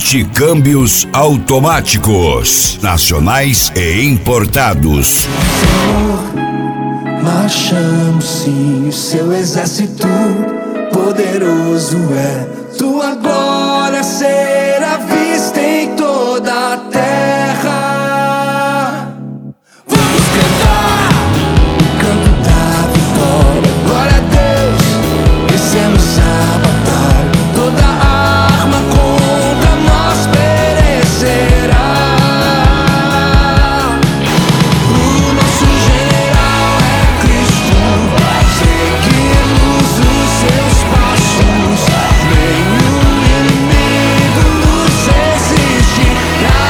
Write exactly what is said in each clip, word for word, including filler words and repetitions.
Forte Câmbios Automáticos, nacionais e importados. Senhor, marchamos sim, o seu exército poderoso é. Tua glória será vista em toda a terra. Vamos cantar o canto da vitória. Glória a Deus, vencemos a batalha. Toda arma contra nós perecerá. O nosso general é Cristo. Seguimos os seus passos. Nenhum inimigo nos resistirá.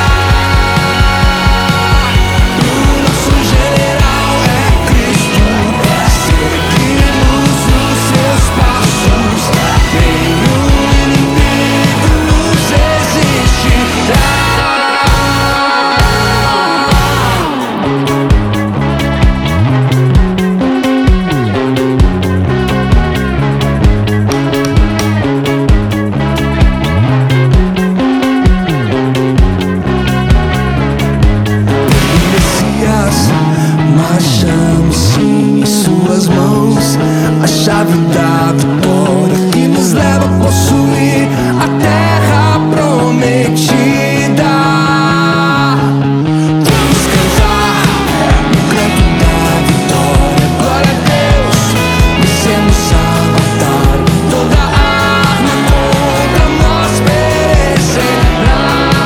O nosso general é Cristo. Seguimos os seus passos. Nenhum inimigo nos resistirá. Messias, marchamos sim em suas mãos, a chave da vitória que nos leva a possuir a terra prometida. Vamos cantar no canto da vitória. Glória a Deus, vencemos a batalha. Toda arma contra nós perecerá.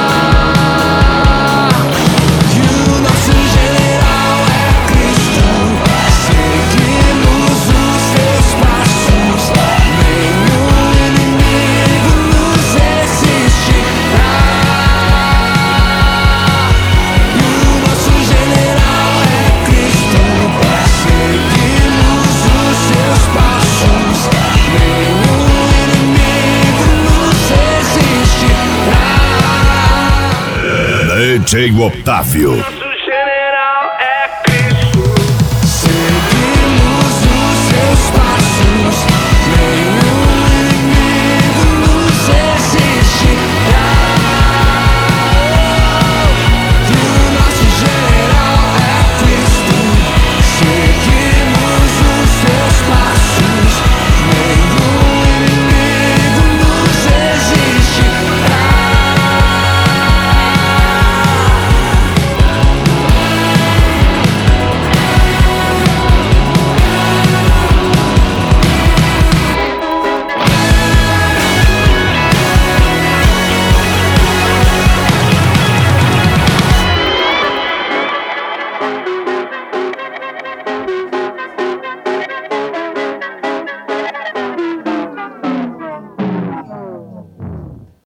E o nosso general é Cristo. Seguimos os seus passos. Nenhum inimigo nos resistirá. E o nosso general é Cristo. Seguimos os seus passos. Nenhum inimigo nos resistirá. D J Otávio.